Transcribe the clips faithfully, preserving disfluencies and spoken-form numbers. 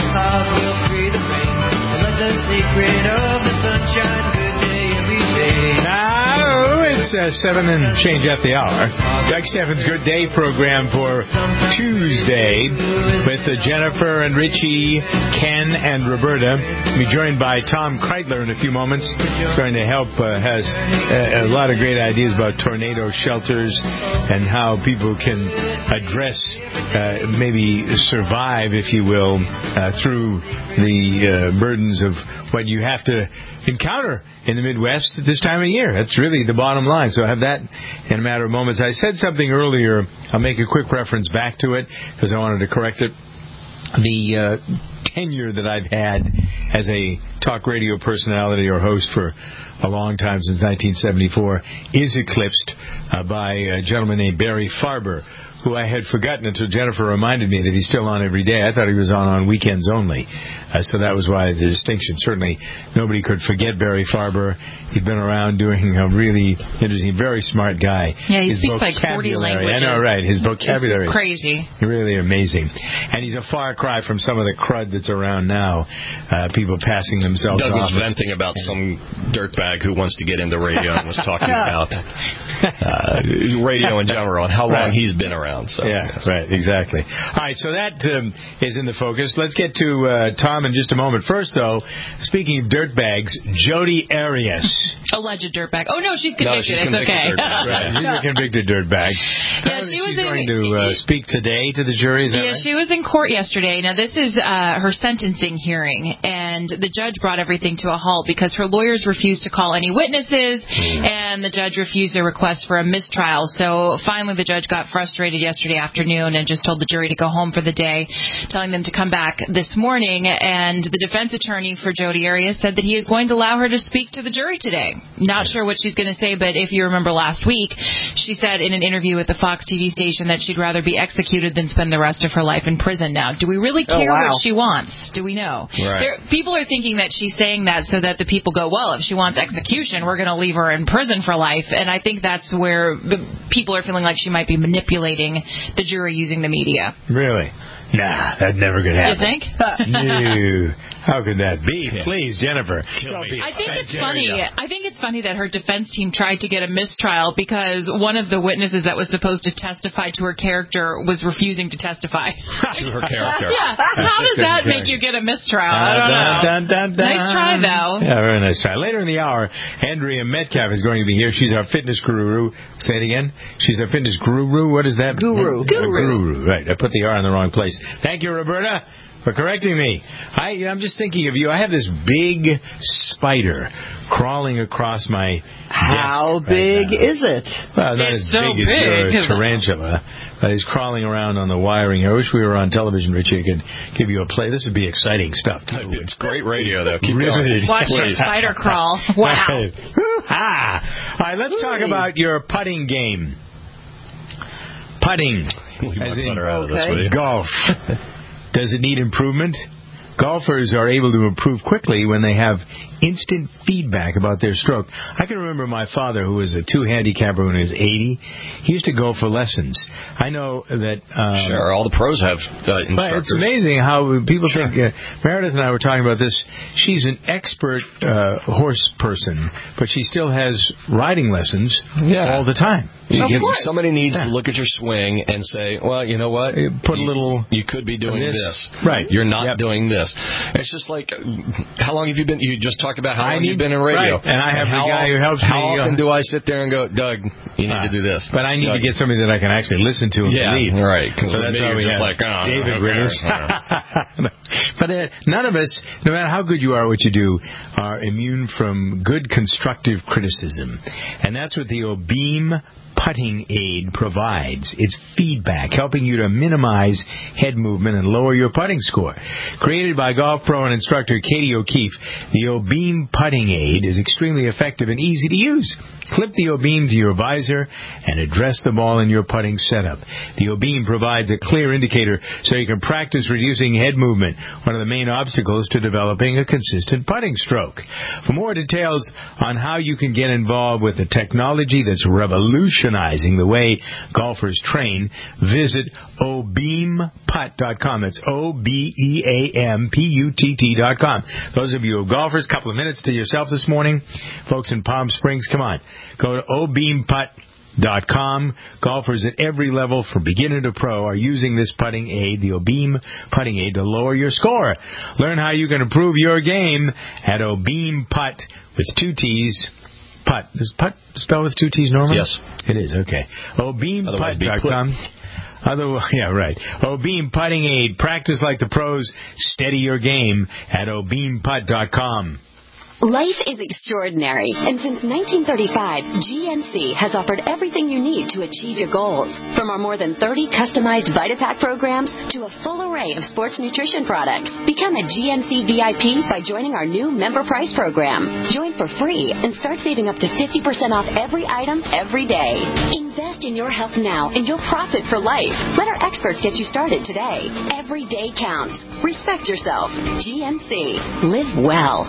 clouds will free the rain. And let the secret of the sunshine good day every day. Now it's uh, seven and change at the hour. Doug Steffens' Good Day program for Tuesday with uh, Jennifer and Richie, Ken and Roberta. We'll be joined by Tom Kreitler in a few moments. Going to help, uh, has a, a lot of great ideas about tornado shelters and how people can address, uh, maybe survive, if you will, uh, through the uh, burdens of what you have to encounter in the Midwest at this time of year. That's really the bottom line. So I have that in a matter of moments. I said something earlier. I'll make a quick reference back to it because I wanted to correct it. The uh, tenure that I've had as a talk radio personality or host for a long time, since nineteen seventy-four, is eclipsed uh, by a gentleman named Barry Farber, who I had forgotten until Jennifer reminded me that he's still on every day. I thought he was on on weekends only. Uh, so that was why the distinction. Certainly nobody could forget Barry Farber. He'd been around doing a really interesting, very smart guy. Yeah, he His speaks like forty languages. I know, right. His vocabulary is crazy. Is really amazing. And he's a far cry from some of the crud that's around now. Uh, people passing themselves Doug off. was venting about some dirtbag who wants to get into radio and was talking about uh, radio in general and how long right. he's been around. So, yeah, yes. right, exactly. All right, so that um, is in the focus. Let's get to uh, Tom in just a moment. First, though, speaking of dirtbags, Jodi Arias. Alleged dirtbag. Oh, no, she's convicted. No, she's it's convicted okay. Right, she's a convicted dirtbag. Yeah, she was she's in, going to uh, speak today to the jury, is that Yeah, right? she was in court yesterday. Now, this is uh, her sentencing hearing, and the judge brought everything to a halt because her lawyers refused to call any witnesses, mm. and the judge refused a request for a mistrial. So, finally, the judge got frustrated yesterday afternoon and just told the jury to go home for the day, telling them to come back this morning. And the defense attorney for Jodi Arias said that he is going to allow her to speak to the jury today. Not sure what she's going to say, but if you remember last week, she said in an interview with the Fox T V station that she'd rather be executed than spend the rest of her life in prison. Now, do we really care oh, wow. what she wants? Do we know? Right. There, people are thinking that she's saying that so that the people go, well, if she wants execution, we're going to leave her in prison for life. And I think that's where the people are feeling like she might be manipulating the jury using the media. Really? Nah, that never could happen. You think? No. How could that be? Yeah. Please, Jennifer. I think it's funny. I think it's funny that her defense team tried to get a mistrial because one of the witnesses that was supposed to testify to her character was refusing to testify. To her character. Yeah. How does that make you get a mistrial? I don't know. Dun, dun, dun, nice try, though. Yeah, very nice try. Later in the hour, Andrea Metcalf is going to be here. She's our fitness guru. Say it again. She's our fitness guru. What is that? Guru. Guru. Guru. Right. I put the R in the wrong place. Thank you, Roberta, for correcting me. I, I'm just thinking of you. I have this big spider crawling across my How desk big right is it? Well, not it's as so big, big as your tarantula. But he's crawling around on the wiring here. I wish we were on television, Richie. I could give you a play. This would be exciting stuff. It's great radio, though. Keep really? going. Watch your spider crawl. Wow. All right, let's Ooh. talk about your putting game. Putting. As in okay. golf. Does it need improvement? Golfers are able to improve quickly when they have instant feedback about their stroke. I can remember my father, who was a two-handicapper when he was eighty. He used to go for lessons. I know that... Um, sure, all the pros have uh, instructors. But it's amazing how people sure. think... Uh, Meredith and I were talking about this. She's an expert uh, horse person, but she still has riding lessons yeah. all the time. You get, somebody needs yeah. to look at your swing and say, well, you know what? Put you, a little... You could be doing this. this. Right. You're not yep. doing this. It's just like, how long have you been... You just talked about how I long need, you've been in radio. Right. And I have and the guy often, who helps how me. How often uh, do I sit there and go, Doug, you need uh, to do this? But I need Doug. to get somebody that I can actually listen to and yeah, believe. right. So that's why we just have like, oh, David okay. with us. But uh, none of us, no matter how good you are at what you do, are immune from good constructive criticism. And that's what the Obeam putting aid provides. It's feedback, helping you to minimize head movement and lower your putting score. Created by golf pro and instructor Katie O'Keefe, the Obeam putting aid is extremely effective and easy to use. Clip the Obeam to your visor and address the ball in your putting setup. The Obeam provides a clear indicator so you can practice reducing head movement, one of the main obstacles to developing a consistent putting stroke. For more details on how you can get involved with the technology that's revolutionizing revolutionizing the way golfers train. Visit O beam putt dot com. That's O B E A M P U T T dot com. Those of you who are golfers, a couple of minutes to yourself this morning. Folks in Palm Springs, come on. Go to O beam putt dot com. Golfers at every level, from beginner to pro, are using this putting aid, the Obeam putting aid, to lower your score. Learn how you can improve your game at Obeam Putt with two T's. Putt. Is putt spelled with two T's, Norman? Yes. It is, okay. O beam putt dot com. Otherwise, yeah, right. Obeam Putting Aid. Practice like the pros. Steady your game at O beam putt dot com. Life is extraordinary, and since nineteen thirty-five, G N C has offered everything you need to achieve your goals. From our more than thirty customized VitaPack programs to a full array of sports nutrition products. Become a G N C V I P by joining our new member price program. Join for free and start saving up to fifty percent off every item every day. Invest in your health now, and you'll profit for life. Let our experts get you started today. Every day counts. Respect yourself. G N C. Live well.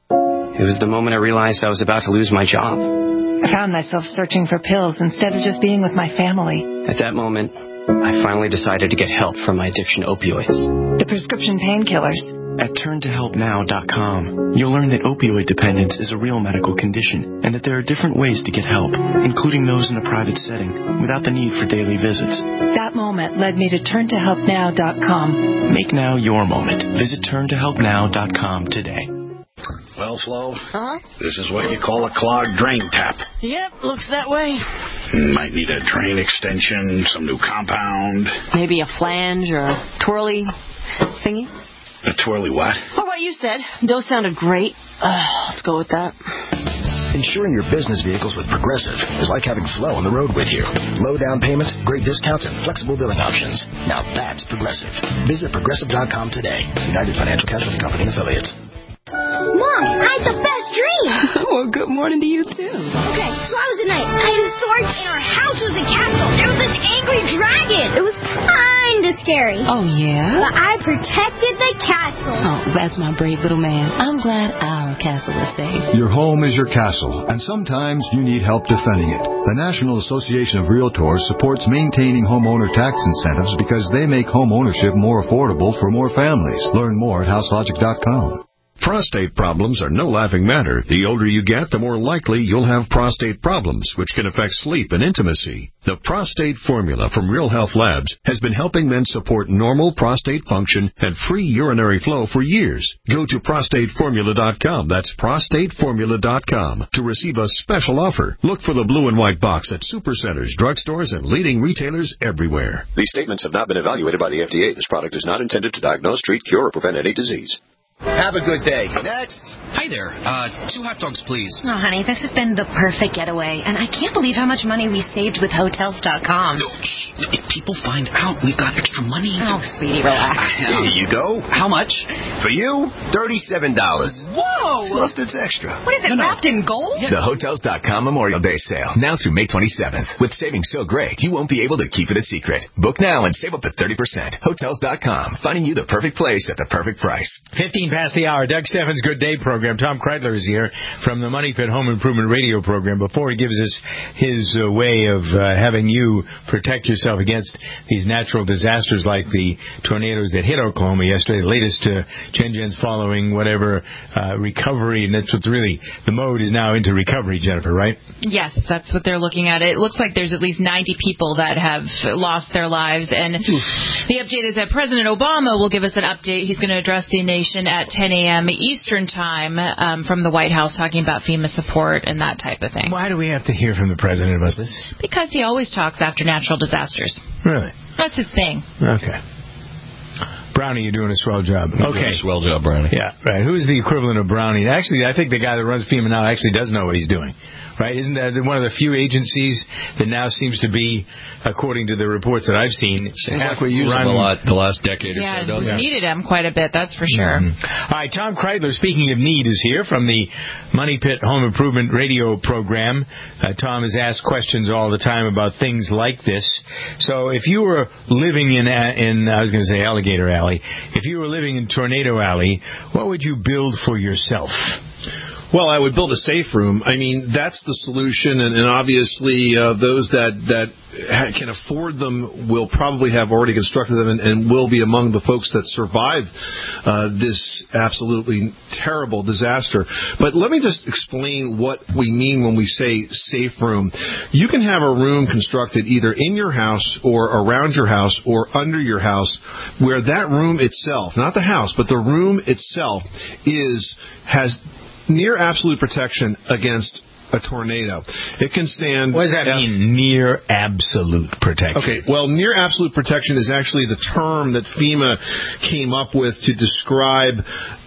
It was the moment I realized I was about to lose my job. I found myself searching for pills instead of just being with my family. At that moment, I finally decided to get help from my addiction to opioids. The prescription painkillers. At turn to help now dot com, you'll learn that opioid dependence is a real medical condition and that there are different ways to get help, including those in a private setting, without the need for daily visits. That moment led me to turn to help now dot com. Make now your moment. Visit turn to help now dot com today. Well, Flo, uh-huh. This is what you call a clogged drain tap. Yep, looks that way. Might need a drain extension, some new compound. Maybe a flange or a twirly thingy. A twirly what? Well, what you said. Those sounded great. Uh, let's go with that. Insuring your business vehicles with Progressive is like having Flo on the road with you. Low down payments, great discounts, and flexible billing options. Now that's Progressive. Visit progressive dot com today. United Financial Casualty Company and Affiliates. Mom, I had the best dream. Well, good morning to you, too. Okay, so I was a knight. I had a sword, and our house was a castle. There was this angry dragon. It was kind of scary. Oh, yeah? But I protected the castle. Oh, that's my brave little man. I'm glad our castle is safe. Your home is your castle, and sometimes you need help defending it. The National Association of Realtors supports maintaining homeowner tax incentives because they make home ownership more affordable for more families. Learn more at house logic dot com. Prostate problems are no laughing matter. The older you get, the more likely you'll have prostate problems, which can affect sleep and intimacy. The Prostate Formula from Real Health Labs has been helping men support normal prostate function and free urinary flow for years. Go to prostate formula dot com. That's prostate formula dot com to receive a special offer. Look for the blue and white box at supercenters, drugstores, and leading retailers everywhere. These statements have not been evaluated by the F D A. This product is not intended to diagnose, treat, cure, or prevent any disease. Have a good day. Next. Hi there. Uh, two hot dogs, please. Oh, honey, this has been the perfect getaway, and I can't believe how much money we saved with Hotels dot com. No, shh. If people find out we've got extra money... Oh, sweetie, relax. Here you go. How much? For you, thirty-seven dollars. Whoa! Plus it's extra. What is it, no, wrapped no. in gold? Yeah. The Hotels dot com Memorial Day sale, now through May twenty-seventh. With savings so great, you won't be able to keep it a secret. Book now and save up to thirty percent. Hotels dot com, finding you the perfect place at the perfect price. fifteen past the hour. Doug Steffens' Good Day program. Tom Kreidler is here from the Money Pit Home Improvement Radio program. Before he gives us his uh, way of uh, having you protect yourself against these natural disasters like the tornadoes that hit Oklahoma yesterday, the latest uh, Jen Jen's following whatever uh, recovery, and that's what's really, the mode is now into recovery, Jennifer, right? Yes, that's what they're looking at. It looks like there's at least ninety people that have lost their lives, and Oof. the update is that President Obama will give us an update. He's going to address the nation at ten a.m. Eastern Time um, from the White House, talking about FEMA support and that type of thing. Why do we have to hear from the president about this? Because he always talks after natural disasters. Really? That's his thing. Okay. Brownie, you're doing a swell job. You're okay. Doing a swell job, Brownie. Yeah, right. Who's the equivalent of Brownie? Actually, I think the guy that runs FEMA now actually does know what he's doing. Right? Isn't that one of the few agencies that now seems to be, according to the reports that I've seen, seems like we used him a lot the last decade or yeah, so. Yeah, we needed him quite a bit, that's for sure. Mm-hmm. All right, Tom Kreidler, speaking of need, is here from the Money Pit Home Improvement Radio program. Uh, Tom has asked questions all the time about things like this. So if you were living in, in I was going to say Alligator Alley, if you were living in Tornado Alley, what would you build for yourself? Well, I would build a safe room. I mean, that's the solution, and, and obviously uh, those that, that ha- can afford them will probably have already constructed them and, and will be among the folks that survived uh, this absolutely terrible disaster. But let me just explain what we mean when we say safe room. You can have a room constructed either in your house or around your house or under your house where that room itself, not the house, but the room itself is has near absolute protection against a tornado. It can stand... What does that F- mean, near absolute protection? Okay, well, near absolute protection is actually the term that FEMA came up with to describe...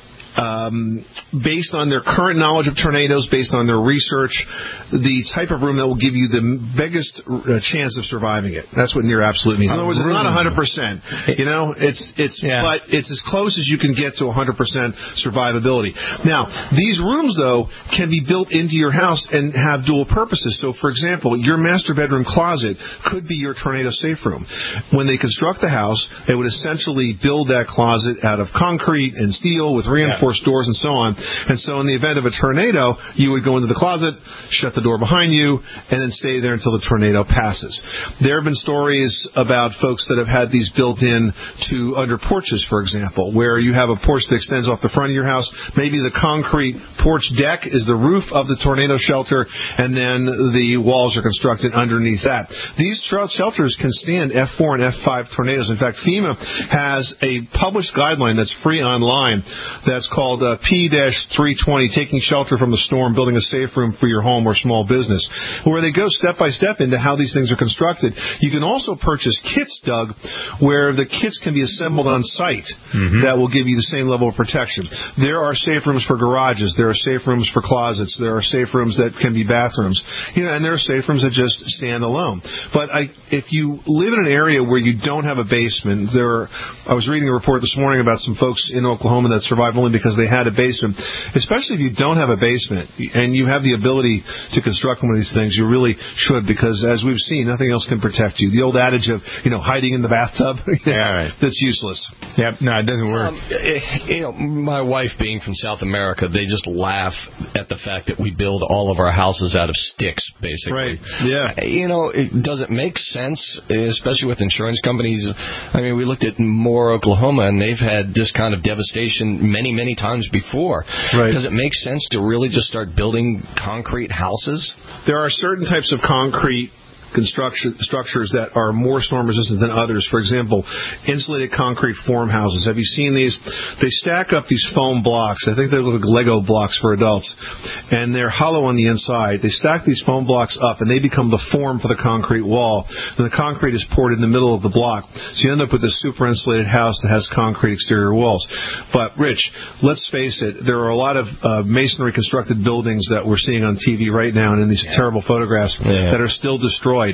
Um, based on their current knowledge of tornadoes, based on their research, the type of room that will give you the biggest uh, chance of surviving it. That's what near absolute means. In other words, it's not one hundred percent. You know, it's it's yeah. but it's as close as you can get to one hundred percent survivability. Now, these rooms, though, can be built into your house and have dual purposes. So, for example, your master bedroom closet could be your tornado safe room. When they construct the house, they would essentially build that closet out of concrete and steel with reinforcement. Yeah. Forced doors and so on. And so in the event of a tornado, you would go into the closet, shut the door behind you, and then stay there until the tornado passes. There have been stories about folks that have had these built in to under porches, for example, where you have a porch that extends off the front of your house. Maybe the concrete porch deck is the roof of the tornado shelter, and then the walls are constructed underneath that. These shelters can stand F four and F five tornadoes. In fact, FEMA has a published guideline that's free online that's called uh, P three twenty, Taking Shelter from the Storm, Building a Safe Room for Your Home or Small Business, where they go step by step into how these things are constructed. You can also purchase kits, Doug, where the kits can be assembled on site mm-hmm. that will give you the same level of protection. There are safe rooms for garages. There are safe rooms for closets. There are safe rooms that can be bathrooms. You know, and there are safe rooms that just stand alone. But I, if you live in an area where you don't have a basement, there are, I was reading a report this morning about some folks in Oklahoma that survived only because they had a basement. Especially if you don't have a basement and you have the ability to construct one of these things, you really should, because as we've seen, nothing else can protect you. The old adage of, you know, hiding in the bathtub, yeah, right. that's useless. Yep, no, it doesn't work. Um, you know, my wife being from South America, they just laugh at the fact that we build all of our houses out of sticks, basically. Right, yeah. You know, it, does it make sense, especially with insurance companies? I mean, we looked at Moore, Oklahoma, and they've had this kind of devastation many, many times before. Right. Does it make sense to really just start building concrete houses? There are certain types of concrete construction structures that are more storm resistant than others. For example, insulated concrete form houses. Have you seen these? They stack up these foam blocks. I think they look like Lego blocks for adults, and they're hollow on the inside. They stack these foam blocks up, and they become the form for the concrete wall. And the concrete is poured in the middle of the block, so you end up with this super insulated house that has concrete exterior walls. But Rich, let's face it, there are a lot of uh, masonry constructed buildings that we're seeing on T V right now, and in these yeah. terrible photographs yeah. that are still destroyed.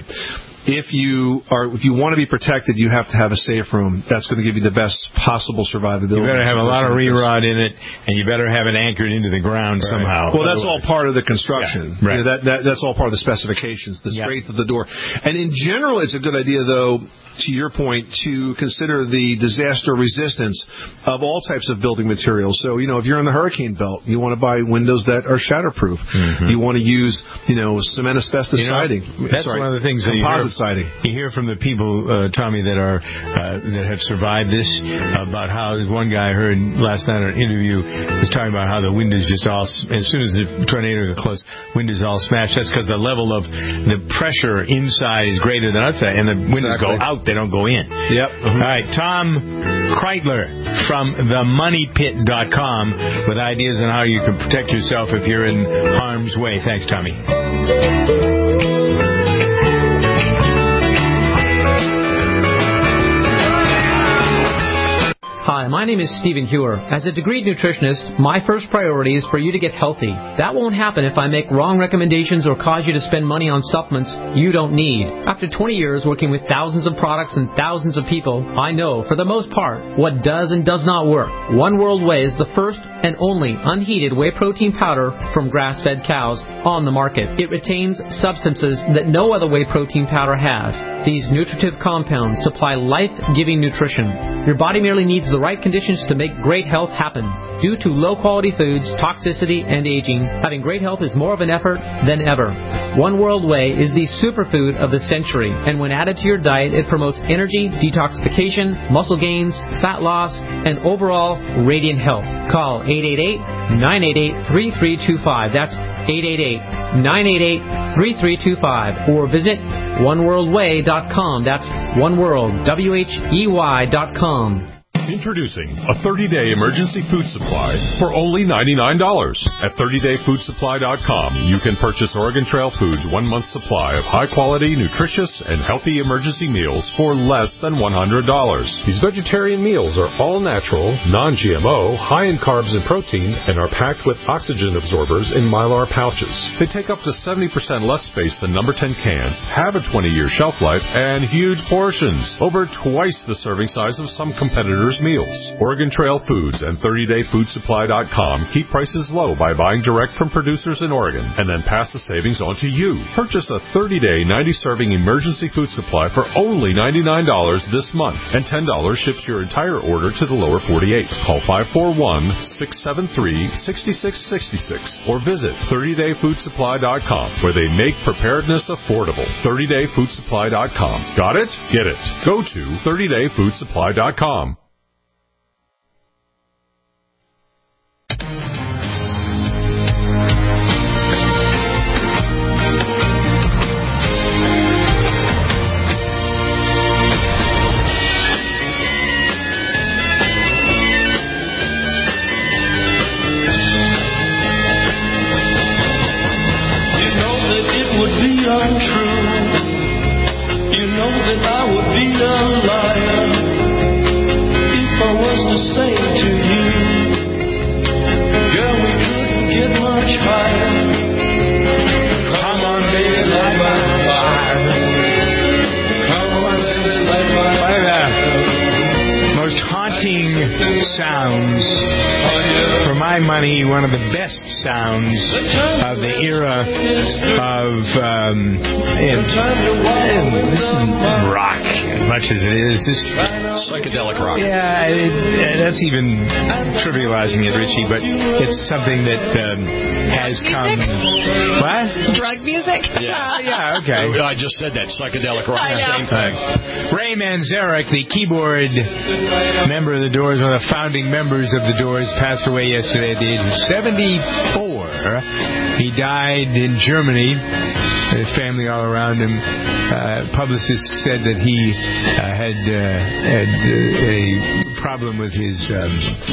If you are, if you want to be protected, you have to have a safe room. That's going to give you the best possible survivability. You better have a lot of re-rod in it, and you better have it anchored into the ground right. somehow. Well, that's all part of the construction. Yeah, right. You know, that, that, that's all part of the specifications, the yep. strength of the door. And in general, it's a good idea, though, to your point, to consider the disaster resistance of all types of building materials. So, you know, if you're in the hurricane belt, you want to buy windows that are shatterproof. Mm-hmm. You want to use, you know, cement asbestos you know, siding. That's Sorry, one of the things that composite you hear, siding. You hear from the people, uh, Tommy, that are uh, that have survived this, about how one guy I heard last night in an interview was talking about how the windows just all, as soon as the tornado got close, windows all smashed. That's because the level of the pressure inside is greater than outside, and the windows exactly. go out. They don't go in. Yep. Mm-hmm. All right, Tom Kreitler from the money pit dot com with ideas on how you can protect yourself if you're in harm's way. Thanks, Tommy. Hi, my name is Stephen Hewer. As a degreed nutritionist, my first priority is for you to get healthy. That won't happen if I make wrong recommendations or cause you to spend money on supplements you don't need. After twenty years working with thousands of products and thousands of people, I know, for the most part, what does and does not work. One World Whey is the first and only unheated whey protein powder from grass-fed cows on the market. It retains substances that no other whey protein powder has. These nutritive compounds supply life-giving nutrition. Your body merely needs the right conditions to make great health happen. Due to low-quality foods, toxicity, and aging, having great health is more of an effort than ever. One World Whey is the superfood of the century, and when added to your diet, it promotes energy, detoxification, muscle gains, fat loss, and overall radiant health. Call eight eight eight, nine eight eight, three three two five. That's eight eight eight, nine eight eight, three three two five. Or visit one world way dot com. That's oneworld, W H E Y dot com. Introducing a thirty-day emergency food supply for only ninety-nine dollars. At thirty day food supply dot com, you can purchase Oregon Trail Foods' one-month supply of high-quality, nutritious, and healthy emergency meals for less than one hundred dollars. These vegetarian meals are all natural, non-G M O, high in carbs and protein, and are packed with oxygen absorbers in Mylar pouches. They take up to seventy percent less space than number ten cans, have a twenty year shelf life, and huge portions, over twice the serving size of some competitors' meals. Oregon Trail Foods and thirty day food supply dot com keep prices low by buying direct from producers in Oregon and then pass the savings on to you. Purchase a thirty day, ninety serving emergency food supply for only ninety-nine dollars this month, and ten dollars ships your entire order to the lower forty-eight. Call five four one, six seven three, six six six six or visit thirty day food supply dot com, where they make preparedness affordable. thirty day food supply dot com. Got it? Get it. Go to thirty day food supply dot com. Sounds, for my money, one of the best sounds of the era of um, and, and this is rock as much as it is just psychedelic rock. Yeah, it, that's even trivializing it, Richie, but it's something that um, has come. What? Drug music? Yeah, yeah, okay. I just said that, psychedelic rock, same thing. Ray Manzarek, the keyboard member of the Doors, one of the founding members of the Doors, passed away yesterday at the age of seventy-four. He died in Germany. His family all around him. Uh, publicists said that he uh, had, uh, had uh, a problem with his, um,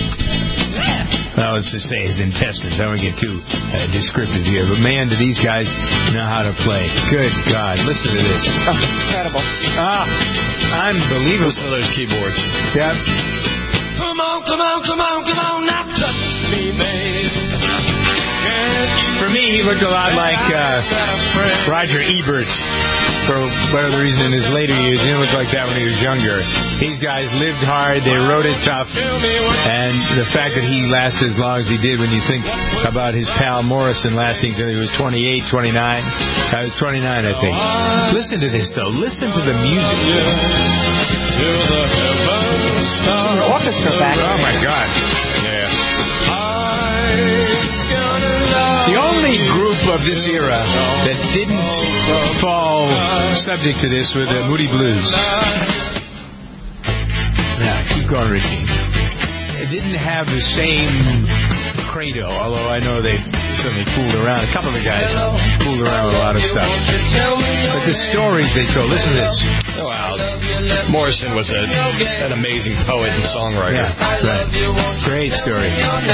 well, let's just say his intestines. I don't want to get too uh, descriptive here. But man, do these guys know how to play. Good God. Listen to this. Oh, incredible. Ah, unbelievable. Listen to those keyboards. Yep. Come on, come on, come on, come on, now touch me, babe. For me, he looked a lot like uh, Roger Ebert. For whatever reason, in his later years, he didn't look like that when he was younger. These guys lived hard, they wrote it tough, and the fact that he lasted as long as he did, when you think about his pal Morrison lasting until he was twenty-eight, twenty-nine. I was twenty-nine, I think. Listen to this, though. Listen to the music. Orchestra back. Oh, my God. Yeah. The only group of this era that didn't fall subject to this were the Moody Blues. Yeah, keep going, Ricky. It didn't have the same credo, although I know they certainly fooled around. A couple of the guys fooled around with a lot of stuff. But the stories they told, listen to this. Oh, wow. Morrison was a, an amazing poet and songwriter. Yeah, right. Great story.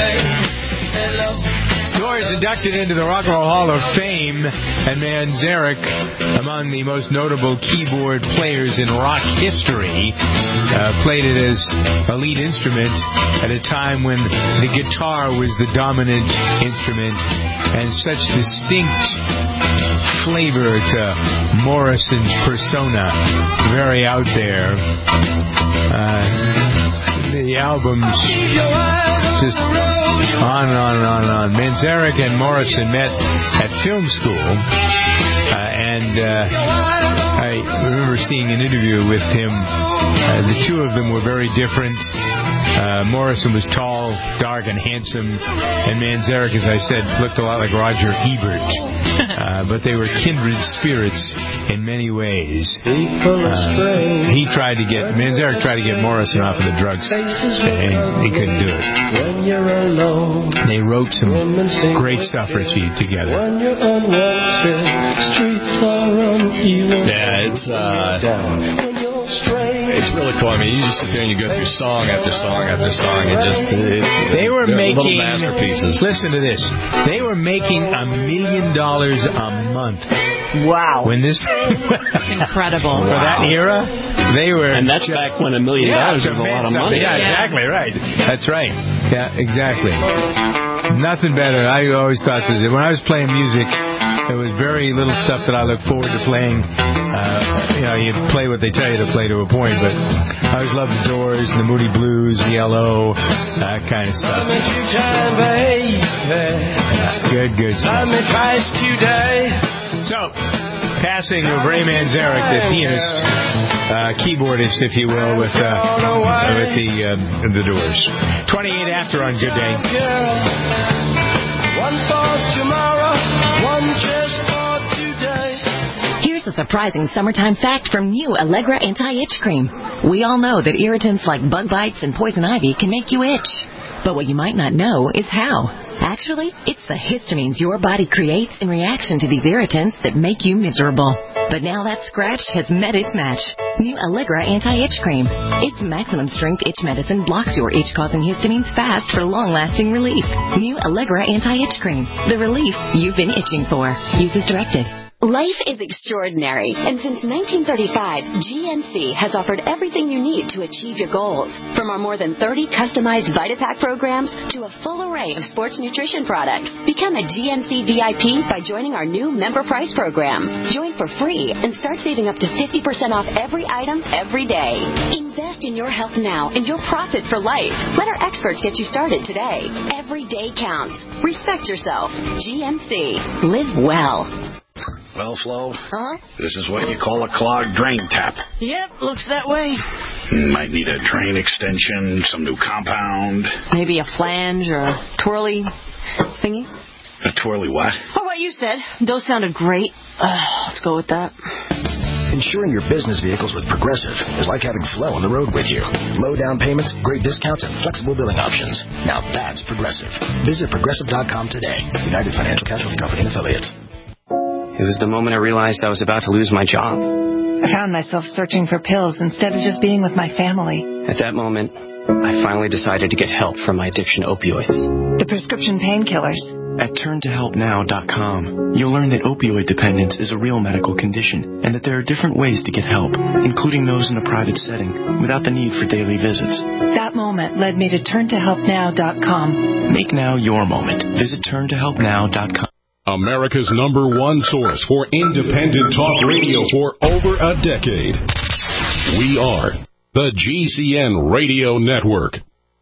Doors inducted into the Rock and Roll Hall of Fame, and Manzarek, among the most notable keyboard players in rock history, uh, played it as a lead instrument at a time when the guitar was the dominant instrument, and such distinct flavor to Morrison's persona, very out there. Uh, the albums just on and on and on and on. Manzarek and Morrison met at film school, uh, and uh, I remember seeing an interview with him. Uh, the two of them were very different. Uh, Morrison was tall, dark, and handsome, and Manzarek, as I said, looked a lot like Roger Ebert. Uh, but they were kindred spirits in many ways. Uh, he tried to get Manzarek tried to get Morrison off of the drugs, and he couldn't do it. They wrote some great stuff, Richie, together. Yeah, it's uh. It's really cool. I mean, you just sit there and you go through song after song after song, and just it, they were making little masterpieces. Listen to this. They were making a million dollars a month. Wow! When this, it's incredible for wow. that era, they were, and that's back when a million yeah, dollars was a lot of money. Yeah, yeah, exactly right. That's right. Yeah, exactly. Nothing better. I always thought that when I was playing music, there was very little stuff that I look forward to playing. Uh, you know, you play what they tell you to play to a point, but I always loved the Doors and the Moody Blues, the L O, that kind of stuff. Good, good stuff. So, passing of Ray Manzarek, the pianist, uh, keyboardist, if you will, with uh, with the uh, the Doors. twenty-eight after on Good Day. One for tomorrow, one just for today. Here's a surprising summertime fact from new Allegra Anti-Itch Cream. We all know that irritants like bug bites and poison ivy can make you itch. But what you might not know is how. Actually, it's the histamines your body creates in reaction to these irritants that make you miserable. But now that scratch has met its match. New Allegra Anti-Itch Cream. Its maximum strength itch medicine blocks your itch-causing histamines fast for long-lasting relief. New Allegra Anti-Itch Cream. The relief you've been itching for. Use as directed. Life is extraordinary, and since nineteen thirty-five, G N C has offered everything you need to achieve your goals. From our more than thirty customized VitaPack programs to a full array of sports nutrition products. Become a G N C V I P by joining our new member price program. Join for free and start saving up to fifty percent off every item every day. Invest in your health now and you'll profit for life. Let our experts get you started today. Every day counts. Respect yourself. G N C. Live well. Well, Flo, huh? This is what you call a clogged drain tap. Yep, looks that way. Might need a drain extension, some new compound. Maybe a flange or a twirly thingy. A twirly what? Oh, what you said. Those sounded great. Uh, let's go with that. Insuring your business vehicles with Progressive is like having Flo on the road with you. Low down payments, great discounts, and flexible billing options. Now that's Progressive. Visit Progressive dot com today. United Financial Casualty Company and Affiliates. It was the moment I realized I was about to lose my job. I found myself searching for pills instead of just being with my family. At that moment, I finally decided to get help from my addiction to opioids. The prescription painkillers. At turn to help now dot com, you'll learn that opioid dependence is a real medical condition and that there are different ways to get help, including those in a private setting, without the need for daily visits. That moment led me to turn to help now dot com. Make now your moment. Visit turn to help now dot com. America's number one source for independent talk radio for over a decade. We are the G C N Radio Network.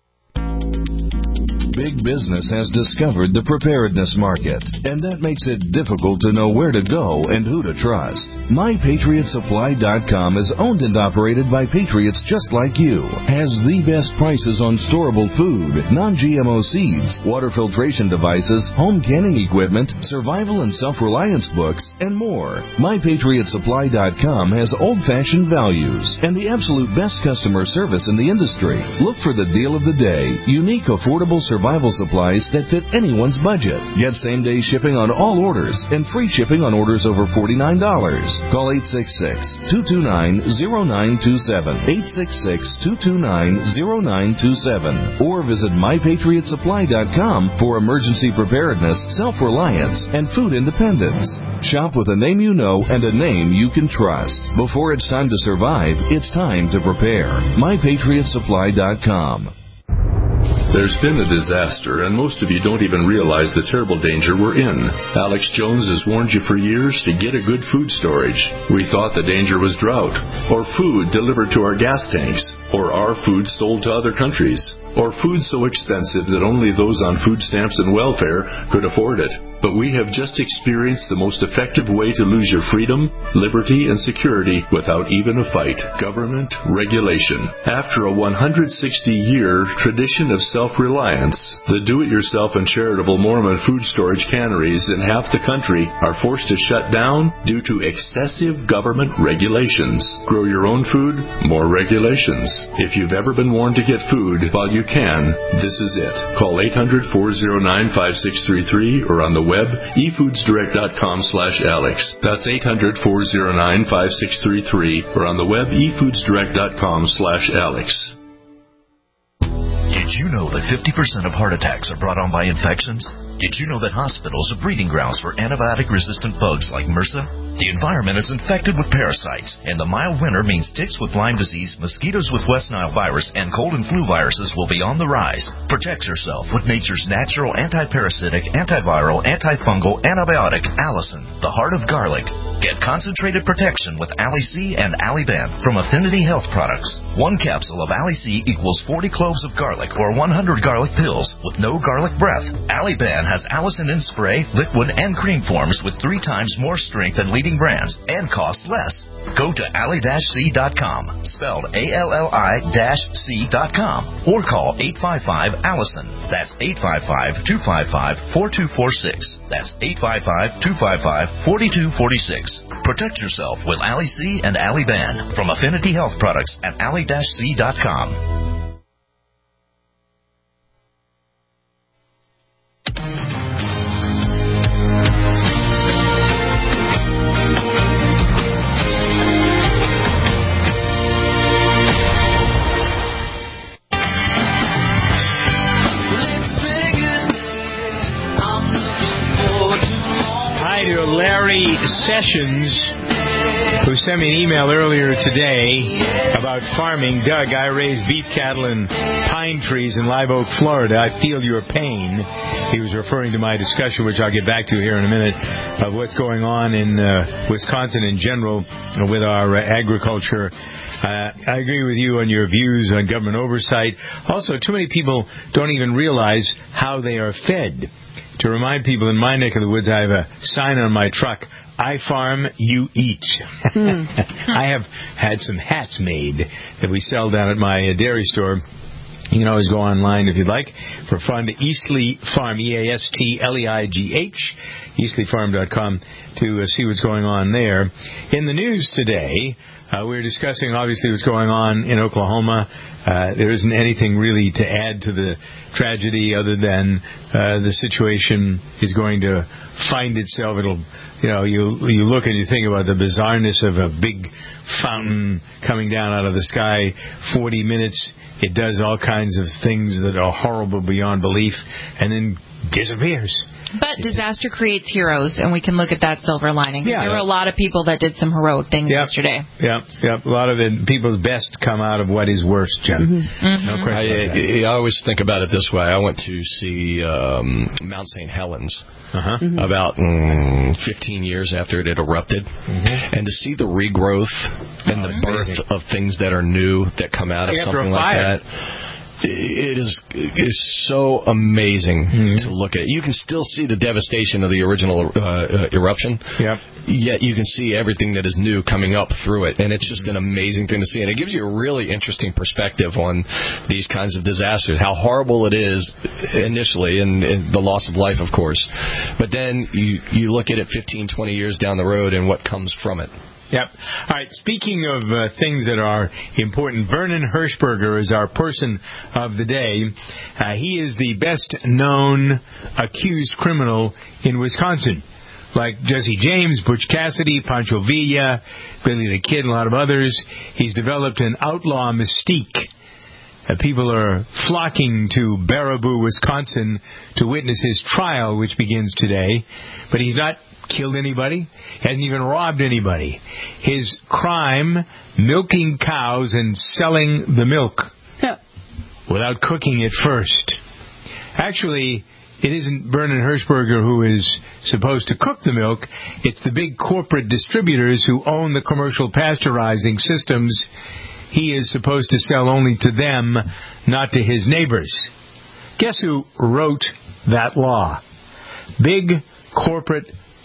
Big business has discovered the preparedness market, and that makes it difficult to know where to go and who to trust. My Patriot Supply dot com is owned and operated by patriots just like you, has the best prices on storable food, non-G M O seeds, water filtration devices, home canning equipment, survival and self-reliance books, and more. My Patriot Supply dot com has old-fashioned values and the absolute best customer service in the industry. Look for the deal of the day, unique, affordable survival Survival supplies that fit anyone's budget. Get same-day shipping on all orders and free shipping on orders over forty-nine dollars. Call eight six six, two two nine, zero nine two seven, eight six six, two two nine, zero nine two seven, or visit My Patriot Supply dot com for emergency preparedness, self-reliance, and food independence. Shop with a name you know and a name you can trust. Before it's time to survive, it's time to prepare. My Patriot Supply dot com. There's been a disaster, and most of you don't even realize the terrible danger we're in. Alex Jones has warned you for years to get a good food storage. We thought the danger was drought, or food delivered to our gas tanks. Or are foods sold to other countries? Or food so expensive that only those on food stamps and welfare could afford it? But we have just experienced the most effective way to lose your freedom, liberty, and security without even a fight: government regulation. After a one hundred sixty year tradition of self-reliance, the do-it-yourself and charitable Mormon food storage canneries in half the country are forced to shut down due to excessive government regulations. Grow your own food, more regulations. If you've ever been warned to get food while you can, this is it. Call eight hundred, four oh nine, five six three three or on the web, e foods direct dot com slash Alex. That's eight hundred, four oh nine, five six three three or on the web, e foods direct dot com slash Alex. Did you know that fifty percent of heart attacks are brought on by infections? Did you know that hospitals are breeding grounds for antibiotic-resistant bugs like MRSA? The environment is infected with parasites, and the mild winter means ticks with Lyme disease, mosquitoes with West Nile virus, and cold and flu viruses will be on the rise. Protect yourself with nature's natural anti-parasitic, antiviral, antifungal antibiotic, Allison, the heart of garlic. Get concentrated protection with Ali-C and Ali-Ban from Affinity Health Products. One capsule of Ali-C equals forty cloves of garlic or one hundred garlic pills with no garlic breath. Ali-Ban has Allison in spray, liquid, and cream forms with three times more strength than leading brands and costs less. Go to ali dash c dot com, spelled A L L I C dot com, or call eight five five, Allison. That's eight five five, two five five, four two four six. That's eight five five, two five five, four two four six. Protect yourself with Ali-C and Ali-Ban from Affinity Health Products at ali dash c dot com. Larry Sessions, who sent me an email earlier today about farming. Doug, I raise beef cattle and pine trees in Live Oak, Florida. I feel your pain. He was referring to my discussion, which I'll get back to here in a minute, of what's going on in uh, Wisconsin in general with our uh, agriculture. Uh, I agree with you on your views on government oversight. Also, too many people don't even realize how they are fed. To remind people, in my neck of the woods, I have a sign on my truck: I farm, you eat. Mm. I have had some hats made that we sell down at my dairy store. You can always go online if you'd like for fun to Eastleigh Farm, E A S T L E I G H, eastleigh farm dot com, to uh, see what's going on there. In the news today, uh, we're discussing, obviously, what's going on in Oklahoma. Uh, there isn't anything really to add to the tragedy other than uh, the situation is going to find itself. It'll, you know, you you look and you think about the bizarreness of a big fountain coming down out of the sky, forty minutes. It does all kinds of things that are horrible beyond belief, and then disappears. But disaster creates heroes, and we can look at that silver lining. Yeah, there were yeah. a lot of people that did some heroic things yep. yesterday. Yeah, yeah. A lot of it, people's best come out of what is worst, Jim. Mm-hmm. Mm-hmm. No question about I, I always think about it this way. I went to see um, Mount Saint Helens uh-huh. mm-hmm. about mm, fifteen years after it had erupted, mm-hmm. and to see the regrowth and oh, the birth amazing. of things that are new that come out of like something like fire. that. It is it is so amazing mm-hmm. to look at. You can still see the devastation of the original uh, uh, eruption, yep. yet you can see everything that is new coming up through it, and it's just an amazing thing to see. And it gives you a really interesting perspective on these kinds of disasters, how horrible it is initially, and, and the loss of life, of course. But then you, you look at it fifteen, twenty years down the road and what comes from it. Yep. All right. Speaking of uh, things that are important, Vernon Hershberger is our person of the day. Uh, he is the best-known accused criminal in Wisconsin. Like Jesse James, Butch Cassidy, Pancho Villa, Billy the Kid, and a lot of others, he's developed an outlaw mystique. Uh, people are flocking to Baraboo, Wisconsin, to witness his trial, which begins today. But he's not killed anybody, hasn't even robbed anybody. His crime, milking cows and selling the milk yeah. without cooking it first. Actually, it isn't Vernon Hershberger who is supposed to cook the milk. It's the big corporate distributors who own the commercial pasteurizing systems. he is supposed to sell only to them, not to his neighbors. Guess who wrote that law? Big corporate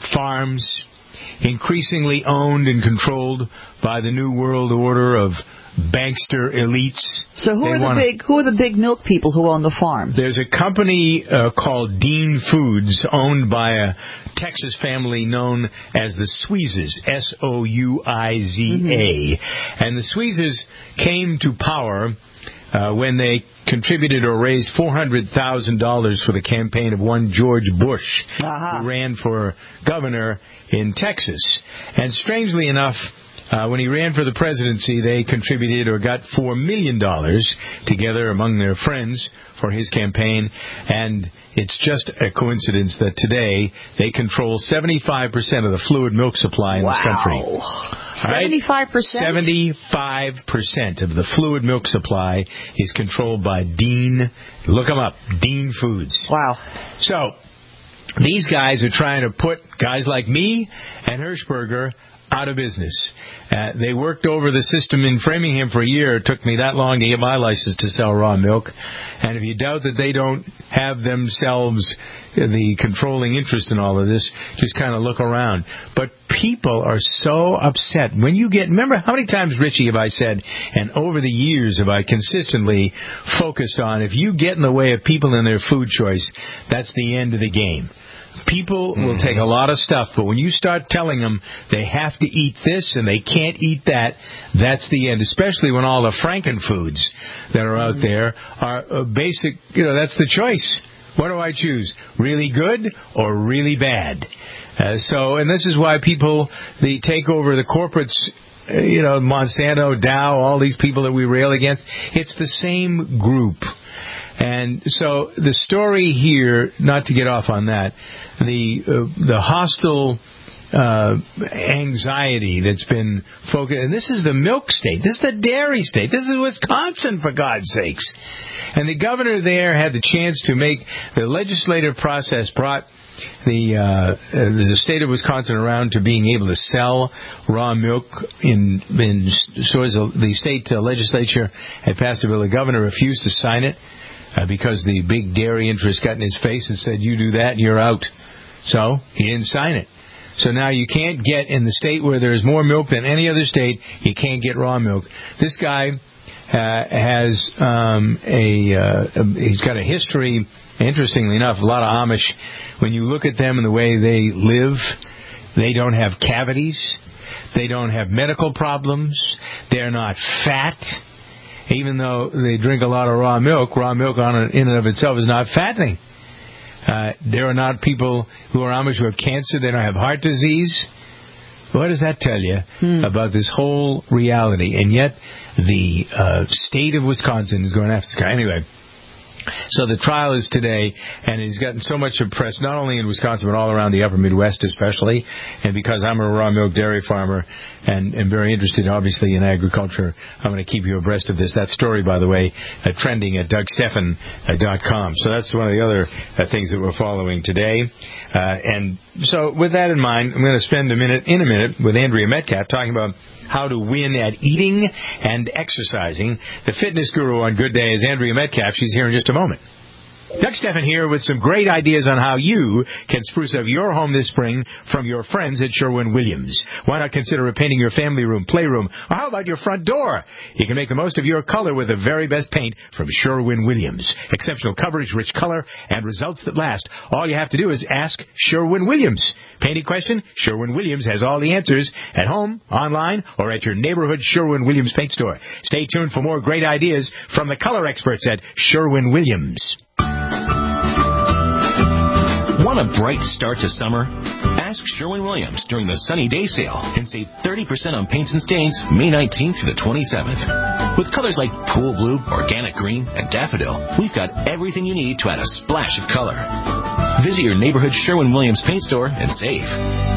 farms, increasingly owned and controlled by the New World Order of bankster elites. So who They are the wanna- big who are the big milk people who own the farms? There's a company uh, called Dean Foods, owned by a Texas family known as the Sweezes, S O U I Z A. Mm-hmm. And the Sweezes came to power uh, when they contributed or raised four hundred thousand dollars for the campaign of one George Bush, uh-huh. who ran for governor in Texas. And strangely enough, Uh, when he ran for the presidency, they contributed or got four million dollars together among their friends for his campaign. And it's just a coincidence that today they control seventy-five percent of the fluid milk supply in wow. this country. seventy-five percent? seventy-five percent of the fluid milk supply is controlled by Dean. Look them up. Dean Foods. Wow. So these guys are trying to put guys like me and Hirschberger out of business. Uh, they worked over the system in Framingham for a year. It took me that long to get my license to sell raw milk. And if you doubt that they don't have themselves the controlling interest in all of this, just kind of look around. But people are so upset. When you get, remember how many times, Richie, have I said, and over the years have I consistently focused on, if you get in the way of people and their food choice, that's the end of the game. People will take a lot of stuff, but when you start telling them they have to eat this and they can't eat that, that's the end, especially when all the Frankenfoods that are out there are uh, basic, you know, that's the choice. What do I choose? Really good or really bad? Uh, so, and this is why people, they take over the corporates, uh, you know, Monsanto, Dow, all these people that we rail against. It's the same group. And so the story here, not to get off on that, the uh, the hostile uh, anxiety that's been focused, and this is the milk state, this is the dairy state, this is Wisconsin, for God's sakes. And the governor there had the chance to make the legislative process brought the uh, the state of Wisconsin around to being able to sell raw milk in in stores. The state uh, legislature had passed a bill. The governor refused to sign it. Uh, because the big dairy interest got in his face and said, you do that and you're out. So he didn't sign it. So now you can't get, in the state where there's more milk than any other state, you can't get raw milk. This guy uh, has um, a, uh, a, he's got a history, interestingly enough, a lot of Amish. When you look at them and the way they live, they don't have cavities. They don't have medical problems. They're not fat. Even though they drink a lot of raw milk, raw milk on it, in and of itself is not fattening. Uh, there are not people who are Amish who have cancer. They don't have heart disease. What does that tell you hmm. about this whole reality? And yet the uh, state of Wisconsin is going after this guy. Anyway, so the trial is today, and it's gotten so much press, not only in Wisconsin, but all around the upper Midwest especially. And because I'm a raw milk dairy farmer and am very interested, obviously, in agriculture, I'm going to keep you abreast of this. That story, by the way, uh, trending at Doug Stephan dot com. So that's one of the other uh, things that we're following today. Uh, and so with that in mind, I'm going to spend a minute, in a minute, with Andrea Metcalf talking about how to win at eating and exercising. The fitness guru on Good Day is Andrea Metcalf. She's here in just a moment. Doug Stephan here with some great ideas on how you can spruce up your home this spring from your friends at Sherwin-Williams. Why not consider repainting your family room, playroom, or how about your front door? You can make the most of your color with the very best paint from Sherwin-Williams. Exceptional coverage, rich color, and results that last. All you have to do is ask Sherwin-Williams. Painting question? Sherwin-Williams has all the answers at home, online, or at your neighborhood Sherwin-Williams paint store. Stay tuned for more great ideas from the color experts at Sherwin-Williams. Want a bright start to summer? Ask Sherwin-Williams during the Sunny Day Sale and save thirty percent on paints and stains May nineteenth through the twenty-seventh. With colors like pool blue, organic green, and daffodil, we've got everything you need to add a splash of color. Visit your neighborhood Sherwin-Williams paint store and save.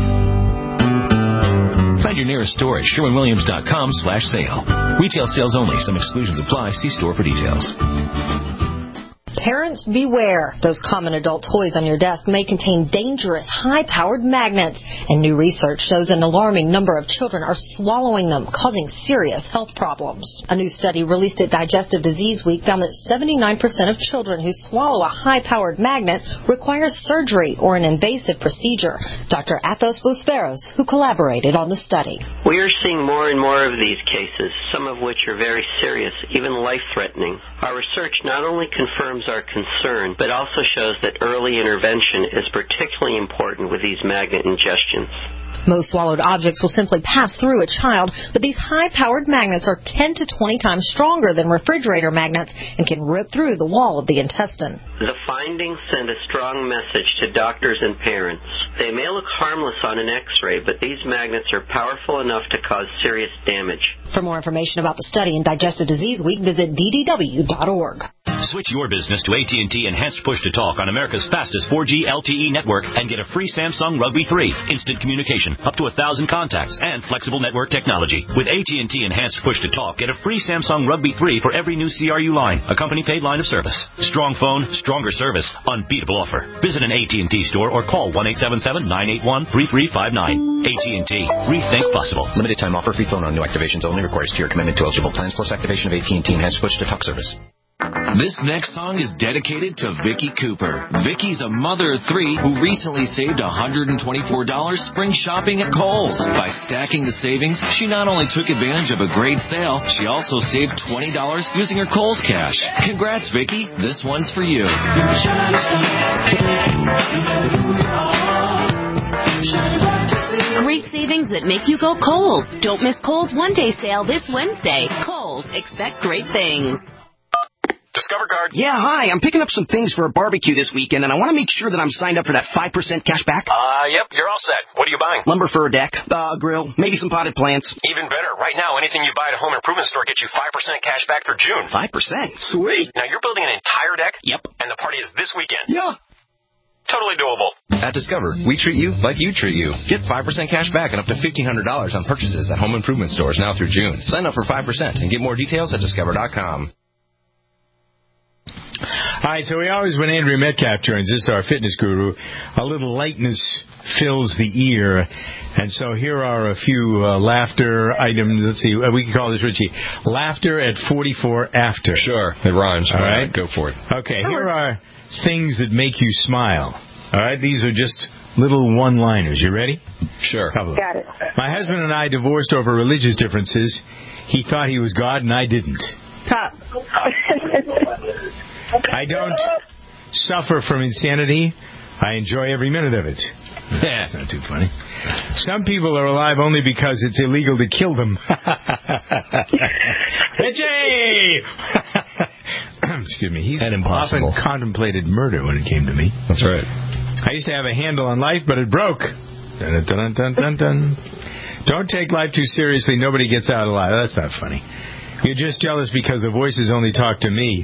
Find your nearest store at Sherwin Williams dot com slash sale. Retail sales only. Some exclusions apply. See store for details. Karen Parents, beware. Those common adult toys on your desk may contain dangerous, high-powered magnets, and new research shows an alarming number of children are swallowing them, causing serious health problems. A new study released at Digestive Disease Week found that seventy-nine percent of children who swallow a high-powered magnet require surgery or an invasive procedure. Doctor Athos Busperos, who collaborated on the study. We are seeing more and more of these cases, some of which are very serious, even life-threatening. Our research not only confirms our concern, but also shows that early intervention is particularly important with these magnet ingestions. Most swallowed objects will simply pass through a child, but these high-powered magnets are ten to twenty times stronger than refrigerator magnets and can rip through the wall of the intestine. The findings send a strong message to doctors and parents. They may look harmless on an X-ray, but these magnets are powerful enough to cause serious damage. For more information about the study in Digestive Disease Week, visit D D W dot org. Switch your business to A T and T Enhanced Push-to-Talk on America's fastest four G L T E network and get a free Samsung Rugby three, instant communication, up to one thousand contacts, and flexible network technology. With A T and T Enhanced Push-to-Talk, get a free Samsung Rugby three for every new C R U line, a company-paid line of service. Strong phone, stronger service, unbeatable offer. Visit an A T and T store or call one eight seven seven, nine eight one, three three five nine. A T and T. Rethink possible. Limited time offer. Free phone on new activations only. Requires two-year commitment to eligible plans plus activation of A T and T Enhanced Push-to-Talk service. This next song is dedicated to Vicky Cooper. Vicky's a mother of three who recently saved one hundred twenty-four dollars spring shopping at Kohl's. By stacking the savings, she not only took advantage of a great sale, she also saved twenty dollars using her Kohl's cash. Congrats, Vicky. This one's for you. Great savings that make you go Kohl's. Don't miss Kohl's one-day sale this Wednesday. Kohl's. Expect great things. Discover Card. Yeah, hi. I'm picking up some things for a barbecue this weekend, and I want to make sure that I'm signed up for that five percent cash back. Uh, yep, you're all set. What are you buying? Lumber for a deck, uh, grill, maybe some potted plants. Even better. Right now, anything you buy at a home improvement store gets you five percent cash back for June. five percent? Sweet. Now, you're building an entire deck? Yep. And the party is this weekend? Yeah. Totally doable. At Discover, we treat you like you treat you. Get five percent cash back and up to fifteen hundred dollars on purchases at home improvement stores now through June. Sign up for five percent and get more details at discover dot com. All right, so we always, when Andrea Metcalf joins us, our fitness guru, a little lightness fills the ear. And so here are a few uh, laughter items. Let's see, uh, we can call this, Richie, laughter at forty-four after. Sure, it rhymes. All right, go for it. Okay, here are things that make you smile. All right, these are just little one-liners. You ready? Sure. Got it. My husband and I divorced over religious differences. He thought he was God, and I didn't. Top. I don't suffer from insanity. I enjoy every minute of it. That's not too funny. Some people are alive only because it's illegal to kill them. Richie! Excuse me. He's often contemplated murder when it came to me. That's right. I used to have a handle on life, but it broke. Dun, dun, dun, dun, dun. Don't take life too seriously. Nobody gets out alive. That's not funny. You're just jealous because the voices only talk to me.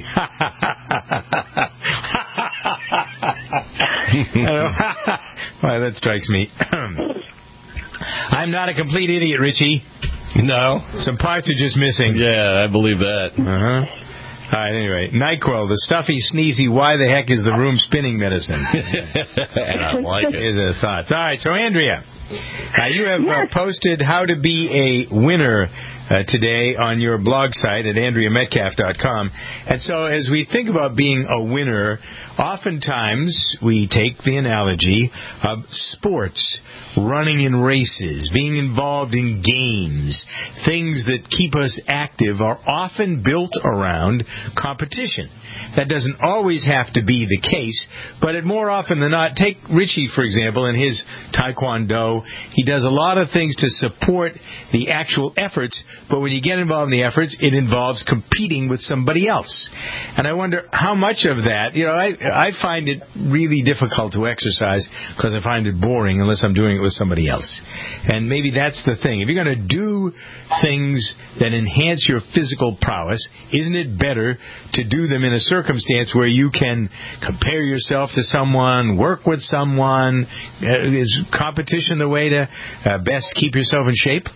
Well, that strikes me. I'm not a complete idiot, Richie. No. Some parts are just missing. Yeah, I believe that. Uh-huh. All right, anyway. NyQuil, the stuffy, sneezy, why the heck is the room spinning medicine? And I like it. Here's the thoughts. All right, so Andrea, uh, you have uh, posted how to be a winner Uh, today on your blog site at andrea metcalf dot com. And so as we think about being a winner, oftentimes we take the analogy of sports, running in races, being involved in games. Things that keep us active are often built around competition. That doesn't always have to be the case, but it more often than not, take Richie, for example, in his Taekwondo. He does a lot of things to support the actual efforts, but when you get involved in the efforts, it involves competing with somebody else. And I wonder how much of that, you know, I, I find it really difficult to exercise because I find it boring unless I'm doing it with somebody else. And maybe that's the thing. If you're going to do things that enhance your physical prowess, isn't it better to do them in a circumstance where you can compare yourself to someone, work with someone? Uh, is competition the way to uh, best keep yourself in shape?